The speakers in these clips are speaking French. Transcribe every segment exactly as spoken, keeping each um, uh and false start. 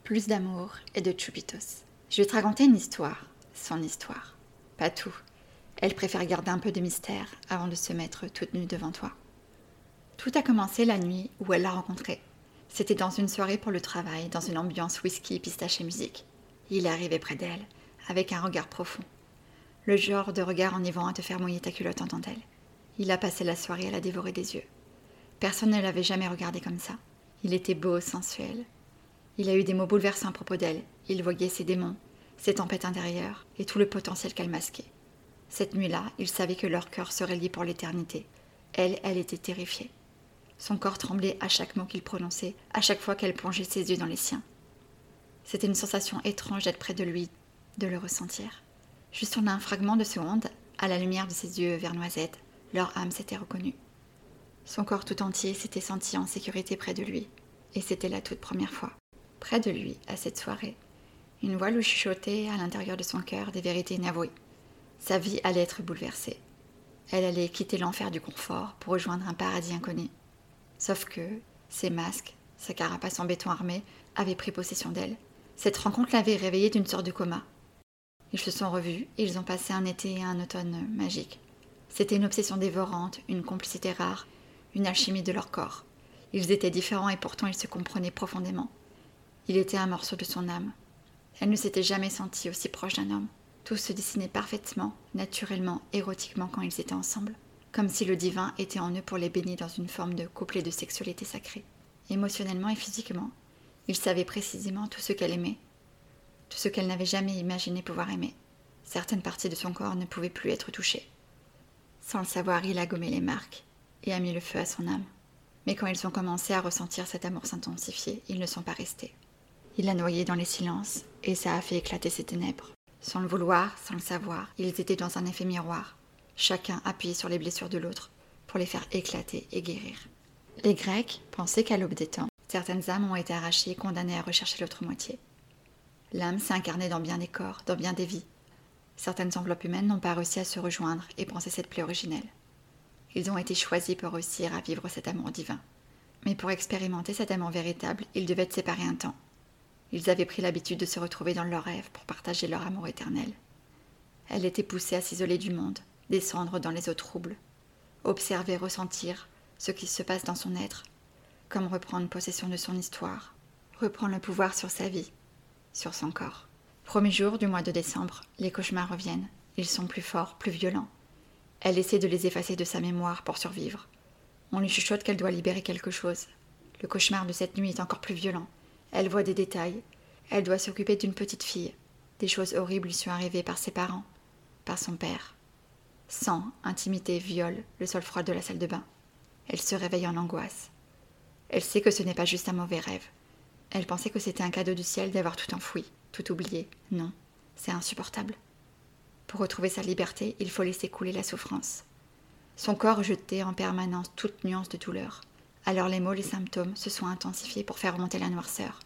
Plus d'amour et de chupitos. Je vais te raconter une histoire, son histoire. Pas tout. Elle préfère garder un peu de mystère avant de se mettre toute nue devant toi. Tout a commencé la nuit où elle l'a rencontré. C'était dans une soirée pour le travail, dans une ambiance whisky, pistache et musique. Il est arrivé près d'elle, avec un regard profond. Le genre de regard enivrant à te faire mouiller ta culotte en dentelle. Il a passé la soirée à la dévorer des yeux. Personne ne l'avait jamais regardé comme ça. Il était beau, sensuel. Il a eu des mots bouleversants à propos d'elle. Il voyait ses démons, ses tempêtes intérieures et tout le potentiel qu'elle masquait. Cette nuit-là, il savait que leur cœur serait lié pour l'éternité. Elle, elle était terrifiée. Son corps tremblait à chaque mot qu'il prononçait, à chaque fois qu'elle plongeait ses yeux dans les siens. C'était une sensation étrange d'être près de lui, de le ressentir. Juste en un fragment de seconde, à la lumière de ses yeux vert noisette, leur âme s'était reconnue. Son corps tout entier s'était senti en sécurité près de lui, et c'était la toute première fois. Près de lui, à cette soirée, une voix lui chuchotait à l'intérieur de son cœur des vérités inavouées. Sa vie allait être bouleversée. Elle allait quitter l'enfer du confort pour rejoindre un paradis inconnu. Sauf que ses masques, sa carapace en béton armé, avaient pris possession d'elle. Cette rencontre l'avait réveillée d'une sorte de coma. Ils se sont revus et ils ont passé un été et un automne magiques. C'était une obsession dévorante, une complicité rare, une alchimie de leur corps. Ils étaient différents et pourtant ils se comprenaient profondément. Il était un morceau de son âme. Elle ne s'était jamais sentie aussi proche d'un homme. Tout se dessinait parfaitement, naturellement, érotiquement quand ils étaient ensemble. Comme si le divin était en eux pour les baigner dans une forme de couple et de sexualité sacrée. Émotionnellement et physiquement, il savait précisément tout ce qu'elle aimait, tout ce qu'elle n'avait jamais imaginé pouvoir aimer. Certaines parties de son corps ne pouvaient plus être touchées. Sans le savoir, il a gommé les marques et a mis le feu à son âme. Mais quand ils ont commencé à ressentir cet amour s'intensifier, ils ne sont pas restés. Il l'a noyé dans les silences et ça a fait éclater ses ténèbres. Sans le vouloir, sans le savoir, ils étaient dans un effet miroir, chacun appuyé sur les blessures de l'autre pour les faire éclater et guérir. Les Grecs pensaient qu'à l'aube des temps, certaines âmes ont été arrachées et condamnées à rechercher l'autre moitié. L'âme s'est incarnée dans bien des corps, dans bien des vies. Certaines enveloppes humaines n'ont pas réussi à se rejoindre et penser cette plaie originelle. Ils ont été choisis pour réussir à vivre cet amour divin. Mais pour expérimenter cet amour véritable, ils devaient être séparés un temps. Ils avaient pris l'habitude de se retrouver dans leurs rêves pour partager leur amour éternel. Elle était poussée à s'isoler du monde, descendre dans les eaux troubles, observer, ressentir ce qui se passe dans son être, comme reprendre possession de son histoire, reprendre le pouvoir sur sa vie, sur son corps. Premier jour du mois de décembre, les cauchemars reviennent. Ils sont plus forts, plus violents. Elle essaie de les effacer de sa mémoire pour survivre. On lui chuchote qu'elle doit libérer quelque chose. Le cauchemar de cette nuit est encore plus violent. Elle voit des détails. Elle doit s'occuper d'une petite fille. Des choses horribles lui sont arrivées par ses parents, par son père. Sang, intimité, viol, le sol froid de la salle de bain. Elle se réveille en angoisse. Elle sait que ce n'est pas juste un mauvais rêve. Elle pensait que c'était un cadeau du ciel d'avoir tout enfoui, tout oublié. Non, c'est insupportable. Pour retrouver sa liberté, il faut laisser couler la souffrance. Son corps rejetait en permanence toute nuance de douleur. Alors les maux, les symptômes se sont intensifiés pour faire remonter la noirceur.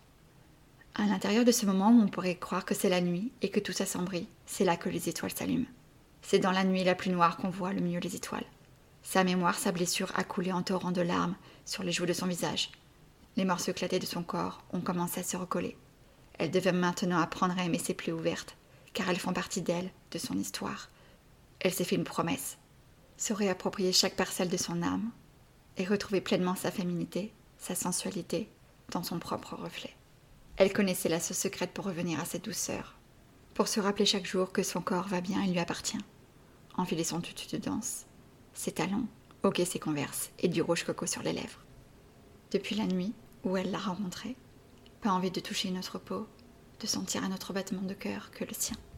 À l'intérieur de ce moment où on pourrait croire que c'est la nuit et que tout s'assombrit, c'est là que les étoiles s'allument. C'est dans la nuit la plus noire qu'on voit le mieux les étoiles. Sa mémoire, sa blessure a coulé en torrent de larmes sur les joues de son visage. Les morceaux éclatés de son corps ont commencé à se recoller. Elle devait maintenant apprendre à aimer ses plaies ouvertes, car elles font partie d'elle, de son histoire. Elle s'est fait une promesse, se réapproprier chaque parcelle de son âme et retrouver pleinement sa féminité, sa sensualité, dans son propre reflet. Elle connaissait la sauce secrète pour revenir à cette douceur, pour se rappeler chaque jour que son corps va bien et lui appartient. Enfiler son tutu de danse, ses talons, hoquer ses converses et du rouge coco sur les lèvres. Depuis la nuit où elle l'a rencontré, pas envie de toucher une autre peau, de sentir un autre battement de cœur que le sien.